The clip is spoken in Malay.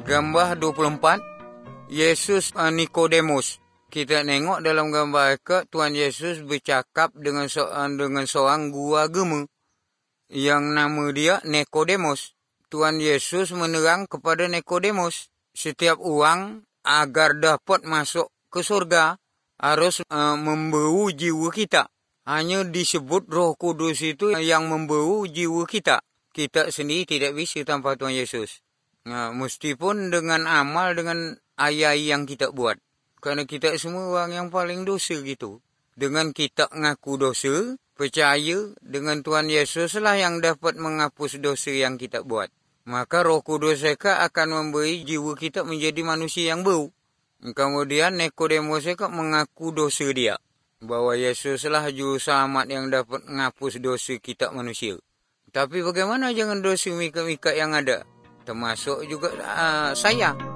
Gambar 24, Yesus Nikodemus. Kita tengok dalam gambar itu Tuhan Yesus bercakap dengan seorang guru agama yang nama dia Nikodemus. Tuhan Yesus menerang kepada Nikodemus, setiap orang agar dapat masuk ke surga harus membau jiwa kita. Hanya disebut Roh Kudus itu yang membau jiwa kita. Kita sendiri tidak bisa tanpa Tuhan Yesus. Meskipun dengan amal, dengan ayat yang kita buat. Karena kita semua orang yang paling dosa gitu. Dengan kita ngaku dosa, percaya dengan Tuhan Yesus lah yang dapat menghapus dosa yang kita buat. Maka Roh Kudus akan memberi jiwa kita menjadi manusia yang baru. Kemudian Nikodemus mengaku dosa dia. Bahwa Yesus lah juru selamat yang dapat menghapus dosa kita manusia. Tapi bagaimana jangan dosa mika-mika yang ada? Termasuk juga saya.